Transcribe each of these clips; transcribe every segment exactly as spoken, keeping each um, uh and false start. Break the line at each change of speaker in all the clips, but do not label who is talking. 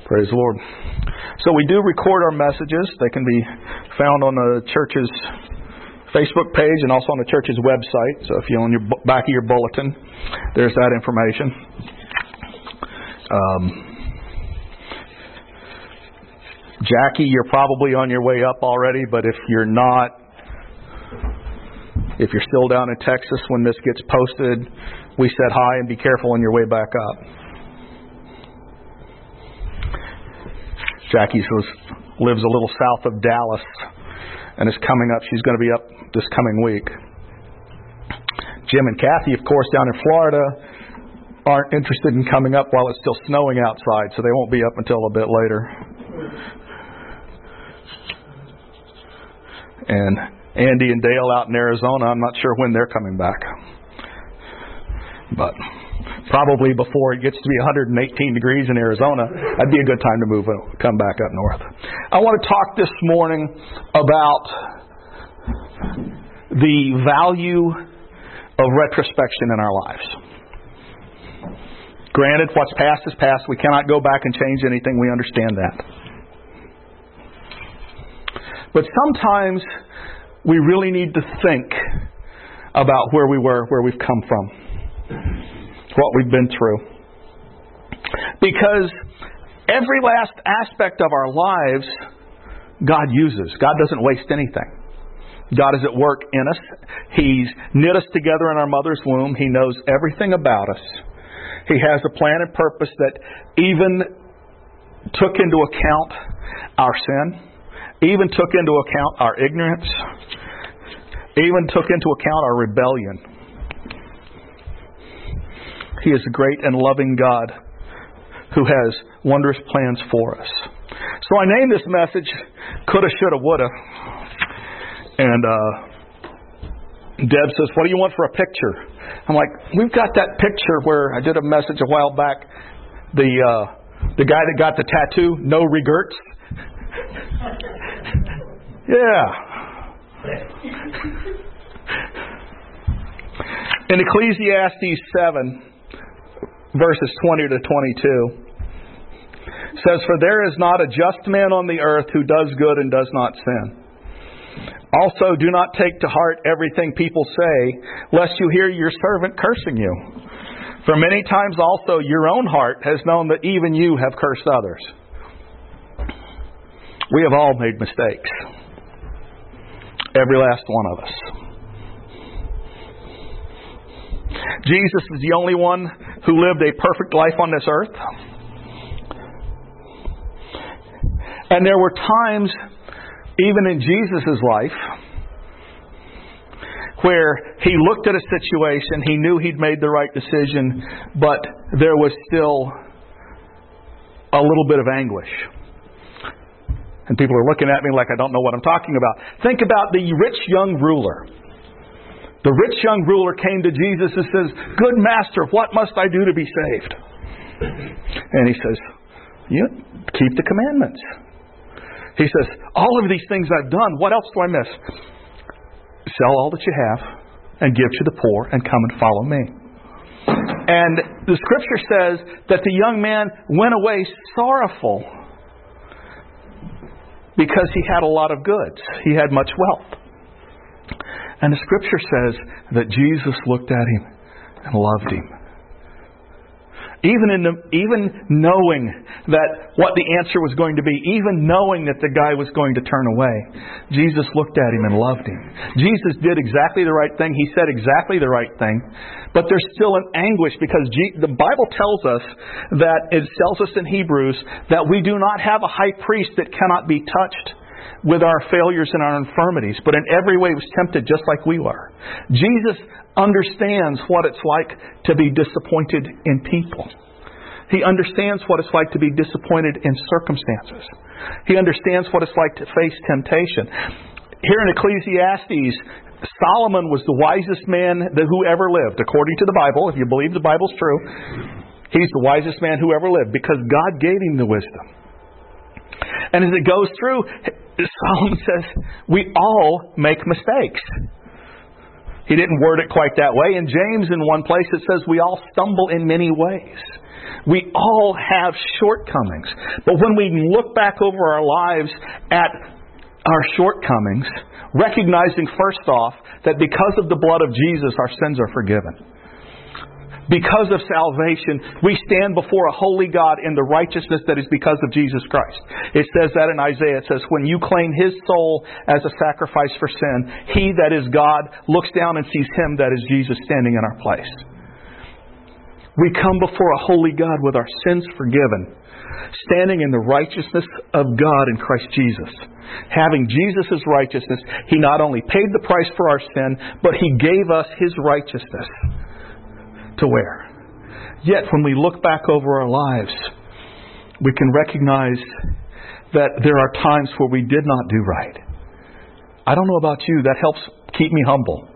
Praise the Lord. So we do record our messages. They can be found on the church's Facebook page and also on the church's website. So if you're on your back of your bulletin, there's that information. Um, Jackie, you're probably on your way up already, but if you're not, if you're still down in Texas when this gets posted, we said hi and be careful on your way back up. Jackie lives a little south of Dallas and is coming up. She's going to be up this coming week. Jim and Kathy, of course, down in Florida, aren't interested in coming up while it's still snowing outside, so they won't be up until a bit later. And Andy and Dale out in Arizona, I'm not sure when they're coming back. But probably before it gets to be one hundred eighteen degrees in Arizona, that'd be a good time to move, come back up north. I want to talk this morning about the value of retrospection in our lives. Granted, what's past is past. We cannot go back and change anything. We understand that. But sometimes we really need to think about where we were, where we've come from, what we've been through. Because every last aspect of our lives, God uses. God doesn't waste anything. God is at work in us. He's knit us together in our mother's womb. He knows everything about us. He has a plan and purpose that even took into account our sin, even took into account our ignorance, even took into account our rebellion. He is a great and loving God who has wondrous plans for us. So I named this message Coulda, Shoulda, Woulda. And uh, Deb says, what do you want for a picture? I'm like, we've got that picture where I did a message a while back. The uh, the guy that got the tattoo, no regrets. Yeah. In Ecclesiastes seven, verses twenty to twenty-two, says, for there is not a just man on the earth who does good and does not sin. Also, do not take to heart everything people say, lest you hear your servant cursing you. For many times also your own heart has known that even you have cursed others. We have all made mistakes. Every last one of us. Jesus is the only one who lived a perfect life on this earth. And there were times, even in Jesus' life, where he looked at a situation, he knew he'd made the right decision, but there was still a little bit of anguish. And people are looking at me like I don't know what I'm talking about. Think about the rich young ruler. The rich young ruler came to Jesus and says, good master, what must I do to be saved? And he says, you keep the commandments. He says, all of these things I've done, what else do I miss? Sell all that you have and give to the poor and come and follow me. And the scripture says that the young man went away sorrowful because he had a lot of goods. He had much wealth. And the scripture says that Jesus looked at him and loved him. Even in the, even knowing that what the answer was going to be, even knowing that the guy was going to turn away, Jesus looked at him and loved him. Jesus did exactly the right thing. He said exactly the right thing. But there's still an anguish because G, the Bible tells us that, it tells us in Hebrews, that we do not have a high priest that cannot be touched with our failures and our infirmities, but in every way was tempted just like we were. Jesus understands what it's like to be disappointed in people. He understands what it's like to be disappointed in circumstances. He understands what it's like to face temptation. Here in Ecclesiastes, Solomon was the wisest man that who ever lived, according to the Bible. If you believe the Bible's true, he's the wisest man who ever lived because God gave him the wisdom. And as it goes through, Solomon says, we all make mistakes. He didn't word it quite that way. In James, in one place, it says we all stumble in many ways. We all have shortcomings. But when we look back over our lives at our shortcomings, recognizing first off that because of the blood of Jesus, our sins are forgiven. Because of salvation, we stand before a holy God in the righteousness that is because of Jesus Christ. It says that in Isaiah. It says, when you claim His soul as a sacrifice for sin, He that is God looks down and sees Him that is Jesus standing in our place. We come before a holy God with our sins forgiven, standing in the righteousness of God in Christ Jesus. Having Jesus' righteousness, He not only paid the price for our sin, but He gave us His righteousness to wear. Yet when we look back over our lives, we can recognize that there are times where we did not do right. I don't know about you, that helps keep me humble.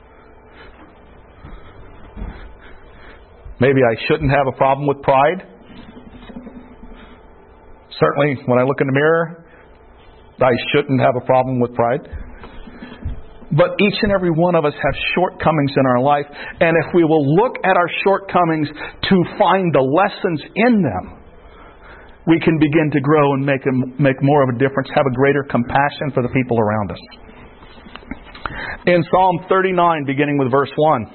Maybe I shouldn't have a problem with pride. Certainly, when I look in the mirror, I shouldn't have a problem with pride. But each and every one of us have shortcomings in our life. And if we will look at our shortcomings to find the lessons in them, we can begin to grow and make, a, make more of a difference, have a greater compassion for the people around us. In Psalm thirty-nine, beginning with verse one,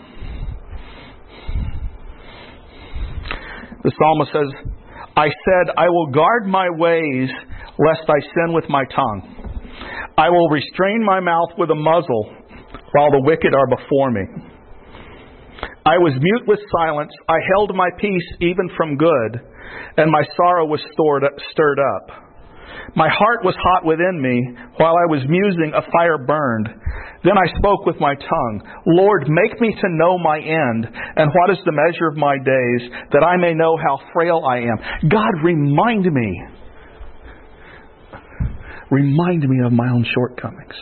the psalmist says, I said, I will guard my ways, lest I sin with my tongue. I will restrain my mouth with a muzzle, while the wicked are before me. I was mute with silence. I held my peace even from good, and my sorrow was stored, stirred up. My heart was hot within me. While I was musing, a fire burned. Then I spoke with my tongue. Lord, make me to know my end, and what is the measure of my days, that I may know how frail I am. God, remind me. Remind me of my own shortcomings.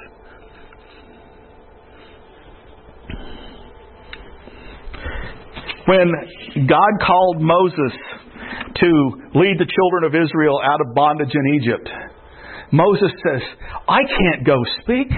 When God called Moses to lead the children of Israel out of bondage in Egypt, Moses says, I can't go speak.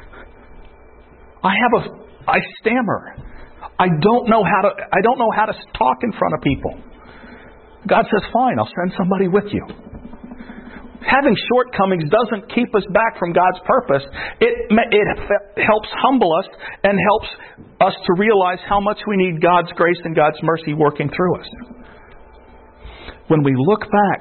I have a, I stammer. I don't know how to, I don't know how to talk in front of people. God says, fine, I'll send somebody with you. Having shortcomings doesn't keep us back from God's purpose. It, it helps humble us and helps us to realize how much we need God's grace and God's mercy working through us. When we look back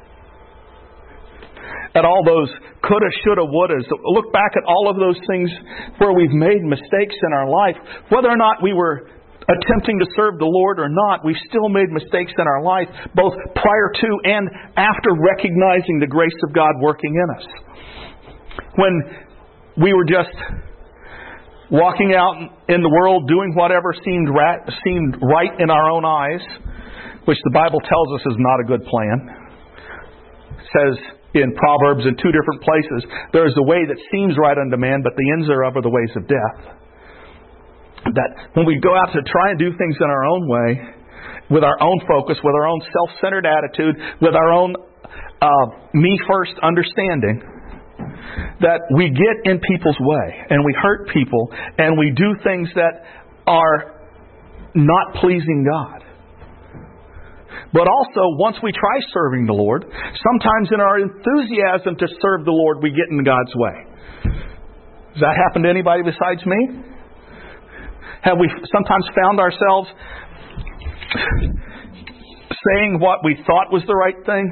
at all those coulda, shoulda, wouldas, look back at all of those things where we've made mistakes in our life, whether or not we were attempting to serve the Lord or not, we've still made mistakes in our life, both prior to and after recognizing the grace of God working in us. When we were just walking out in the world doing whatever seemed right, seemed right in our own eyes, which the Bible tells us is not a good plan. It says in Proverbs in two different places, there is a way that seems right unto man, but the ends thereof are the ways of death. That when we go out to try and do things in our own way, with our own focus, with our own self-centered attitude, with our own uh, me-first understanding, that we get in people's way and we hurt people and we do things that are not pleasing God. But also, once we try serving the Lord, sometimes in our enthusiasm to serve the Lord, we get in God's way. Does that happen to anybody besides me? Have we sometimes found ourselves saying what we thought was the right thing,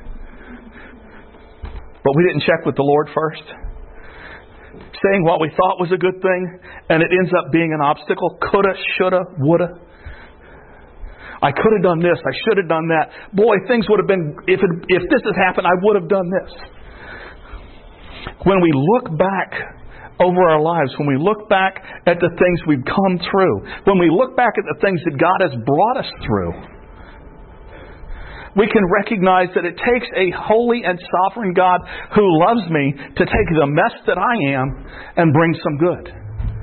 but we didn't check with the Lord first? Saying what we thought was a good thing, and it ends up being an obstacle. Coulda, shoulda, woulda. I could have done this. I should have done that. Boy, things would have been, if it, if this had happened, I would have done this. When we look back over our lives, when we look back at the things we've come through, when we look back at the things that God has brought us through, we can recognize that it takes a holy and sovereign God who loves me to take the mess that I am and bring some good.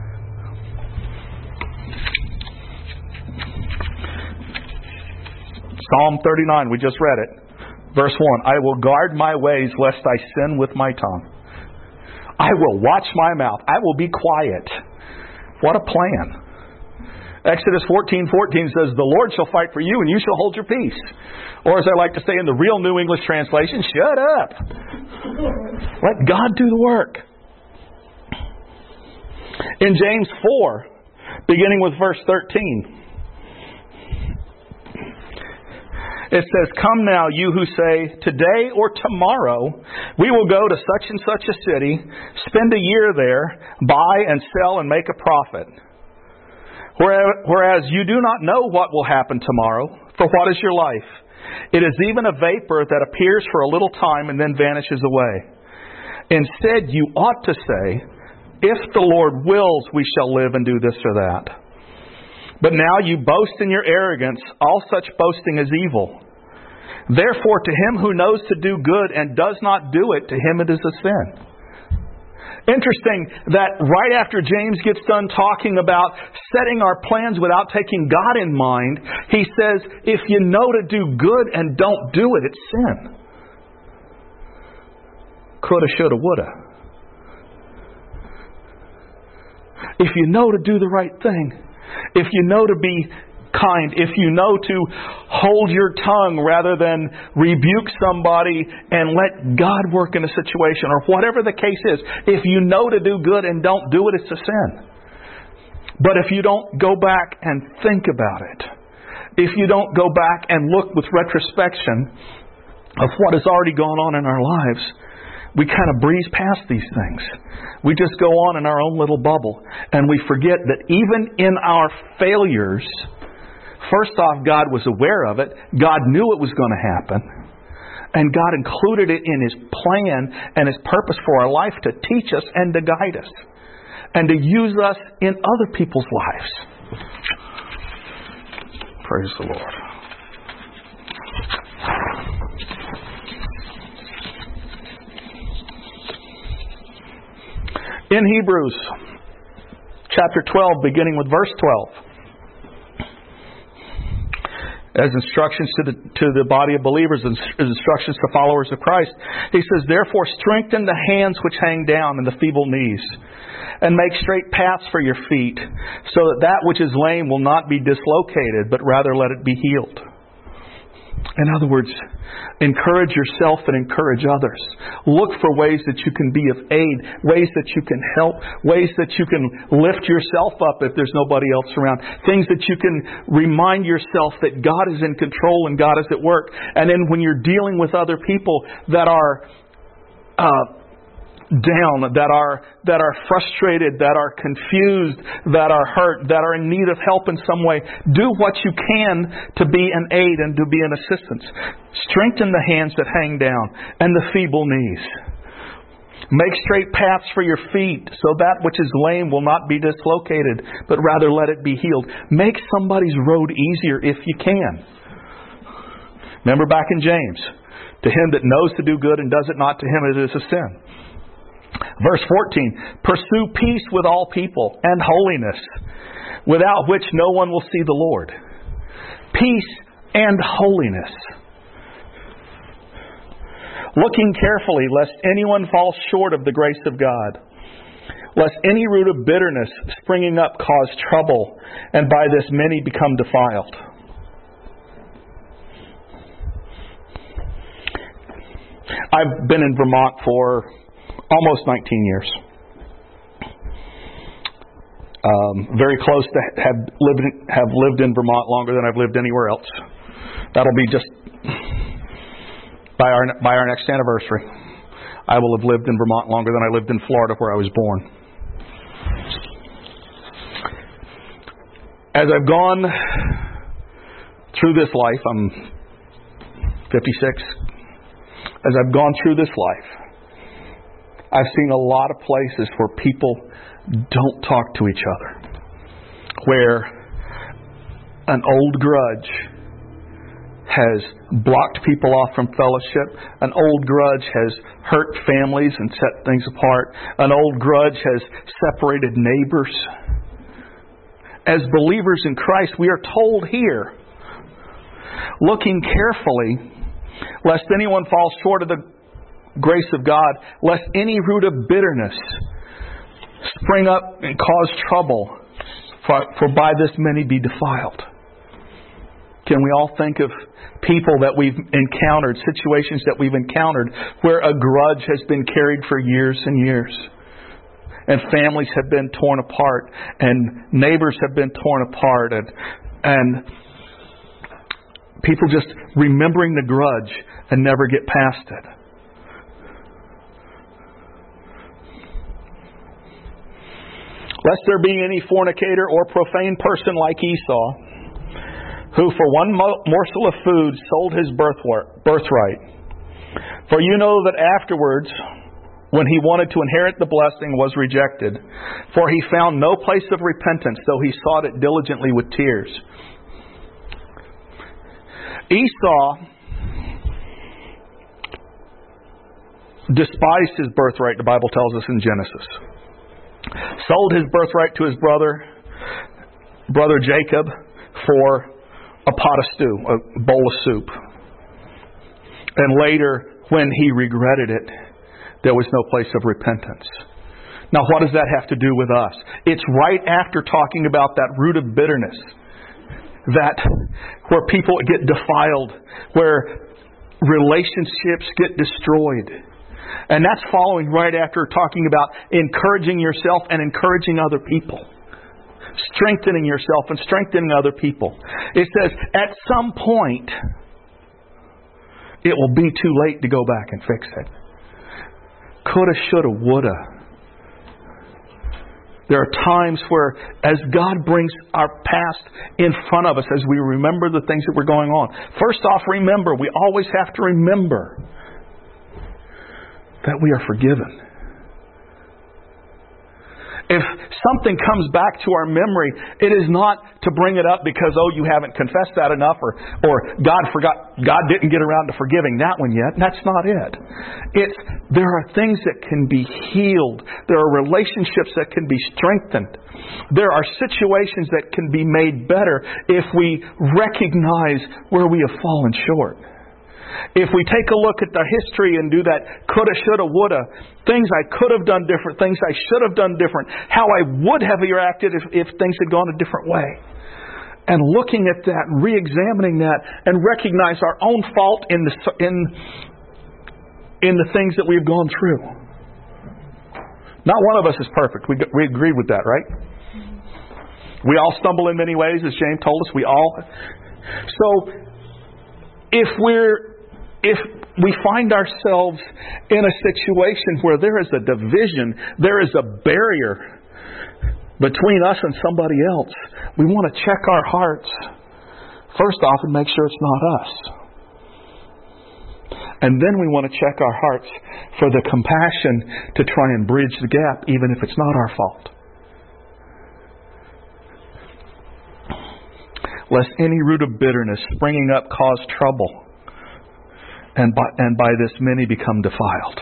Psalm thirty-nine, we just read it. Verse one, I will guard my ways lest I sin with my tongue. I will watch my mouth. I will be quiet. What a plan. Exodus fourteen fourteen says, the Lord shall fight for you and you shall hold your peace. Or as I like to say in the real New English translation, shut up. Let God do the work. In James four, beginning with verse thirteen, it says, come now, you who say, today or tomorrow we will go to such and such a city, spend a year there, buy and sell and make a profit. Whereas you do not know what will happen tomorrow, for what is your life? It is even a vapor that appears for a little time and then vanishes away. Instead, you ought to say, if the Lord wills, we shall live and do this or that. But now you boast in your arrogance. All such boasting is evil. Therefore, to him who knows to do good and does not do it, to him it is a sin. Interesting that right after James gets done talking about setting our plans without taking God in mind, he says, if you know to do good and don't do it, it's sin. Coulda, shoulda, woulda. If you know to do the right thing, if you know to be kind, if you know to hold your tongue rather than rebuke somebody and let God work in a situation, or whatever the case is, if you know to do good and don't do it, it's a sin. But if you don't go back and think about it, if you don't go back and look with retrospection of what has already gone on in our lives, we kind of breeze past these things. We just go on in our own little bubble. And we forget that even in our failures, first off, God was aware of it. God knew it was going to happen. And God included it in His plan and His purpose for our life to teach us and to guide us. And to use us in other people's lives. Praise the Lord. In Hebrews chapter twelve, beginning with verse twelve, as instructions to the to the body of believers, and as instructions to followers of Christ, he says, therefore strengthen the hands which hang down and the feeble knees, and make straight paths for your feet, so that that which is lame will not be dislocated, but rather let it be healed. In other words, encourage yourself and encourage others. Look for ways that you can be of aid, ways that you can help, ways that you can lift yourself up if there's nobody else around. Things that you can remind yourself that God is in control and God is at work. And then when you're dealing with other people that are uh, down, that are that are frustrated, that are confused, that are hurt, that are in need of help in some way, do what you can to be an aid and to be an assistance. Strengthen the hands that hang down and the feeble knees. Make straight paths for your feet, so that which is lame will not be dislocated, but rather let it be healed. Make somebody's road easier if you can. Remember back in James, to him that knows to do good and does it not, to him it is a sin. Verse fourteen, pursue peace with all people and holiness, without which no one will see the Lord. Peace and holiness. Looking carefully lest anyone fall short of the grace of God, lest any root of bitterness springing up cause trouble, and by this many become defiled. I've been in Vermont for almost nineteen years. Um, very close to have lived in, have lived in Vermont longer than I've lived anywhere else. That'll be just by our by our next anniversary. I will have lived in Vermont longer than I lived in Florida, where I was born. As I've gone through this life, I'm fifty-six. As I've gone through this life, I've seen a lot of places where people don't talk to each other, where an old grudge has blocked people off from fellowship, an old grudge has hurt families and set things apart, an old grudge has separated neighbors. As believers in Christ, we are told here, looking carefully, lest anyone fall short of the grace of God, lest any root of bitterness spring up and cause trouble, for, for by this many be defiled. Can we all think of people that we've encountered, situations that we've encountered where a grudge has been carried for years and years? And families have been torn apart, and neighbors have been torn apart, and and people just remembering the grudge and never get past it. Lest there be any fornicator or profane person like Esau, who for one morsel of food sold his birthright. For you know that afterwards, when he wanted to inherit the blessing, was rejected. For he found no place of repentance, though he sought it diligently with tears. Esau despised his birthright, the Bible tells us in Genesis. Sold his birthright to his brother, brother Jacob, for a pot of stew, a bowl of soup. And later, when he regretted it, there was no place of repentance. Now, what does that have to do with us? It's right after talking about that root of bitterness, that where people get defiled, where relationships get destroyed. And that's following right after talking about encouraging yourself and encouraging other people. Strengthening yourself and strengthening other people. It says, at some point, it will be too late to go back and fix it. Coulda, shoulda, woulda. There are times where, as God brings our past in front of us, as we remember the things that were going on. First off, remember, we always have to remember that we are forgiven. If something comes back to our memory, it is not to bring it up because, oh, you haven't confessed that enough, or or God forgot, God didn't get around to forgiving that one yet. That's not it. It's there are things that can be healed. There are relationships that can be strengthened. There are situations that can be made better if we recognize where we have fallen short. If we take a look at the history and do that coulda, shoulda, woulda, things I could have done different, things I should have done different, how I would have reacted if, if things had gone a different way. And looking at that, re-examining that, and recognize our own fault in the in in the things that we've gone through. Not one of us is perfect. We we agreed with that, right? We all stumble in many ways, as James told us. We all. So if we're If we find ourselves in a situation where there is a division, there is a barrier between us and somebody else, we want to check our hearts first off and make sure it's not us. And then we want to check our hearts for the compassion to try and bridge the gap, even if it's not our fault. Lest any root of bitterness springing up cause trouble, And by, and by this many become defiled.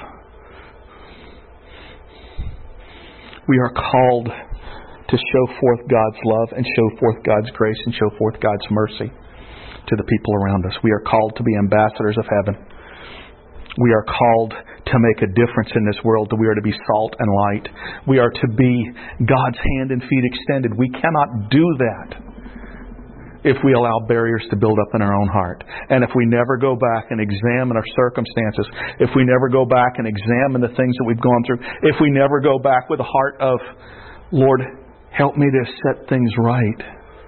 We are called to show forth God's love and show forth God's grace and show forth God's mercy to the people around us. We are called to be ambassadors of heaven. We are called to make a difference in this world. We are to be salt and light. We are to be God's hand and feet extended. We cannot do that if we allow barriers to build up in our own heart. And if we never go back and examine our circumstances, if we never go back and examine the things that we've gone through, if we never go back with a heart of, Lord, help me to set things right,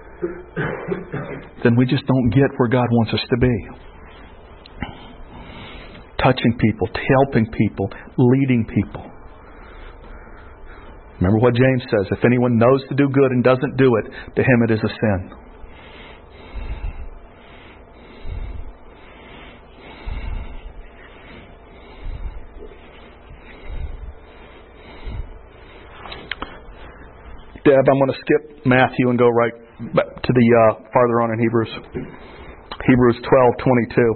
then we just don't get where God wants us to be. Touching people, helping people, leading people. Remember what James says, if anyone knows to do good and doesn't do it, to him it is a sin. Deb, I'm going to skip Matthew and go right back to the uh, farther on in Hebrews. Hebrews twelve twenty-two.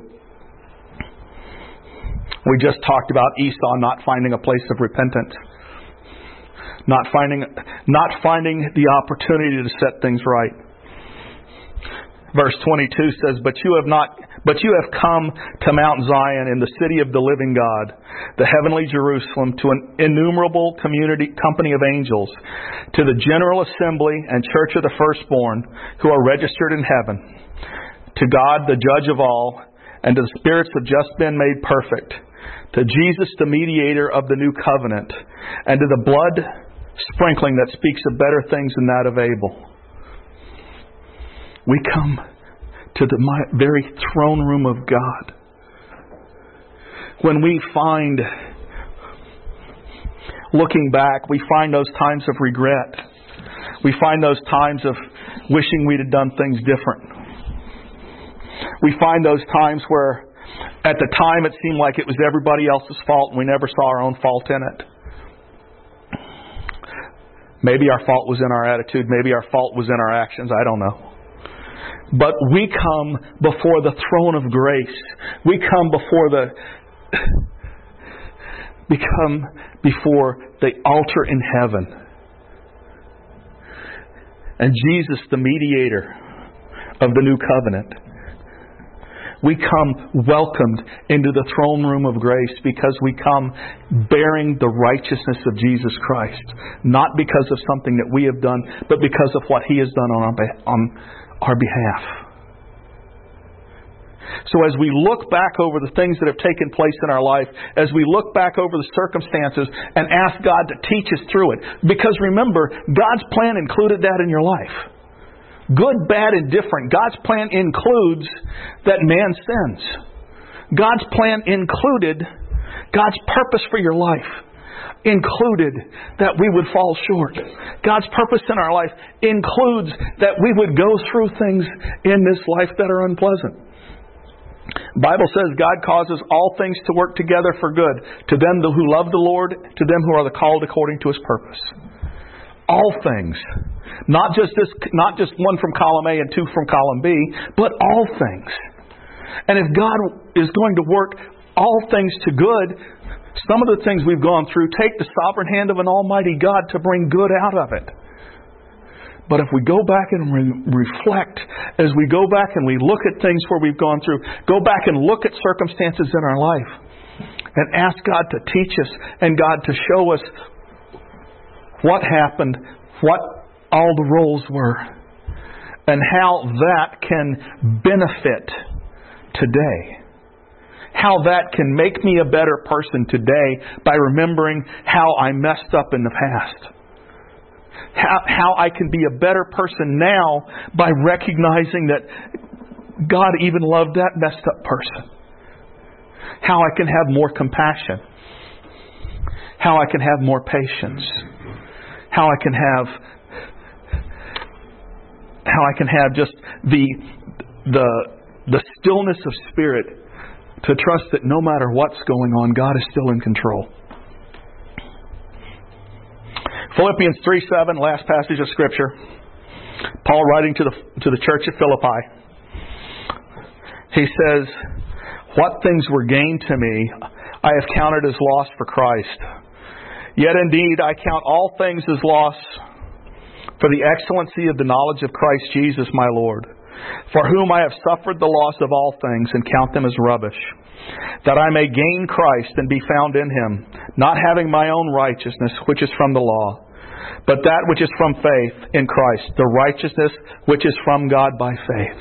We just talked about Esau not finding a place of repentance, not finding, not finding the opportunity to set things right. Verse twenty-two says, But you have not, but you have come to Mount Zion in the city of the living God, the heavenly Jerusalem, to an innumerable community, company of angels, to the general assembly and church of the firstborn who are registered in heaven, to God, the judge of all, and to the spirits of just men made perfect, to Jesus, the mediator of the new covenant, and to the blood sprinkling that speaks of better things than that of Abel. We come to the very throne room of God. When we find, looking back, we find those times of regret. We find those times of wishing we'd have done things different. We find those times where at the time it seemed like it was everybody else's fault and we never saw our own fault in it. Maybe our fault was in our attitude. Maybe our fault was in our actions. I don't know. But we come before the throne of grace. We come before the we come before the altar in heaven. And Jesus, the mediator of the new covenant. We come welcomed into the throne room of grace because we come bearing the righteousness of Jesus Christ. Not because of something that we have done, but because of what He has done on our, on our behalf. So as we look back over the things that have taken place in our life, as we look back over the circumstances and ask God to teach us through it, because remember, God's plan included that in your life. Good, bad, and different. God's plan includes that man sins. God's plan included, God's purpose for your life included that we would fall short. God's purpose in our life includes that we would go through things in this life that are unpleasant. The Bible says God causes all things to work together for good to them who love the Lord, to them who are called according to His purpose. All things. Not just this, not just one from column A and two from column B, but all things. And if God is going to work all things to good, some of the things we've gone through take the sovereign hand of an almighty God to bring good out of it. But if we go back and re- reflect, as we go back and we look at things where we've gone through, go back and look at circumstances in our life and ask God to teach us and God to show us what happened, what all the roles were, and how that can benefit today. How that can make me a better person today by remembering how I messed up in the past. How, how I can be a better person now by recognizing that God even loved that messed up person. How I can have more compassion. How I can have more patience. How I can have how I can have just the the the stillness of spirit to trust that no matter what's going on, God is still in control. Philippians three seven, last passage of Scripture. Paul writing to the to the church at Philippi. He says, "What things were gained to me, I have counted as loss for Christ. Yet indeed I count all things as loss for the excellency of the knowledge of Christ Jesus my Lord, for whom I have suffered the loss of all things and count them as rubbish, that I may gain Christ and be found in Him, not having my own righteousness, which is from the law, but that which is from faith in Christ, the righteousness which is from God by faith."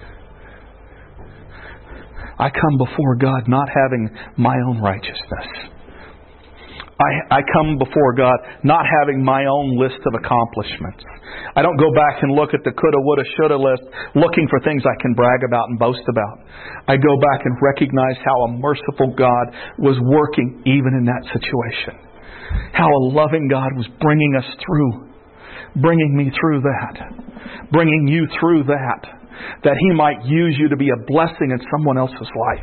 I come before God not having my own righteousness. I, I come before God not having my own list of accomplishments. I don't go back and look at the coulda, woulda, shoulda list looking for things I can brag about and boast about. I go back and recognize how a merciful God was working even in that situation. How a loving God was bringing us through. Bringing me through that. Bringing you through that. That He might use you to be a blessing in someone else's life.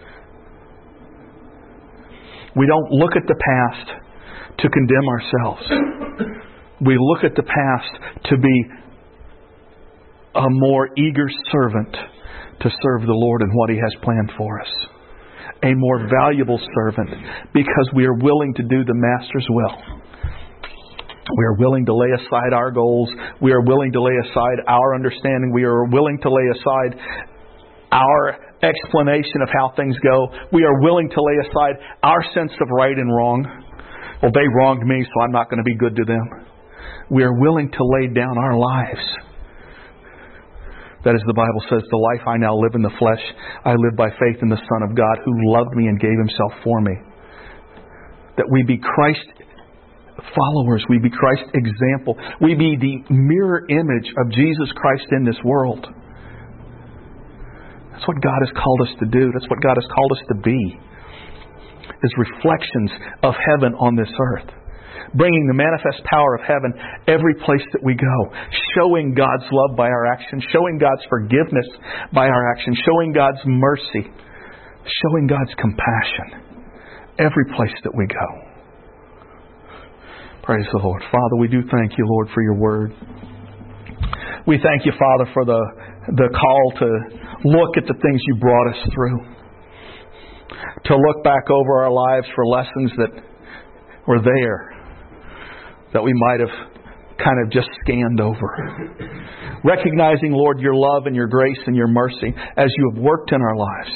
We don't look at the past to condemn ourselves. We look at the past to be a more eager servant to serve the Lord in what He has planned for us. A more valuable servant because we are willing to do the Master's will. We are willing to lay aside our goals. We are willing to lay aside our understanding. We are willing to lay aside our explanation of how things go. We are willing to lay aside our sense of right and wrong. Well, they wronged me, so I'm not going to be good to them. We are willing to lay down our lives. That is, the Bible says, the life I now live in the flesh, I live by faith in the Son of God who loved me and gave Himself for me. That we be Christ followers. We be Christ's example. We be the mirror image of Jesus Christ in this world. That's what God has called us to do. That's what God has called us to be. Is reflections of heaven on this earth. Bringing the manifest power of heaven every place that we go. Showing God's love by our actions. Showing God's forgiveness by our actions. Showing God's mercy. Showing God's compassion every place that we go. Praise the Lord. Father, we do thank You, Lord, for Your Word. We thank You, Father, for the, the call to look at the things You brought us through. To look back over our lives for lessons that were there, that we might have kind of just scanned over. Recognizing, Lord, Your love and Your grace and Your mercy as You have worked in our lives.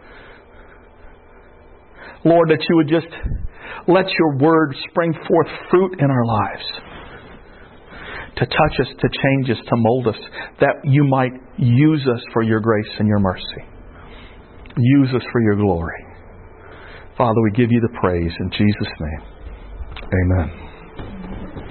Lord, that You would just let Your Word spring forth fruit in our lives. To touch us, to change us, to mold us. That You might use us for Your grace and Your mercy. Use us for Your glory. Father, we give You the praise in Jesus' name. Amen.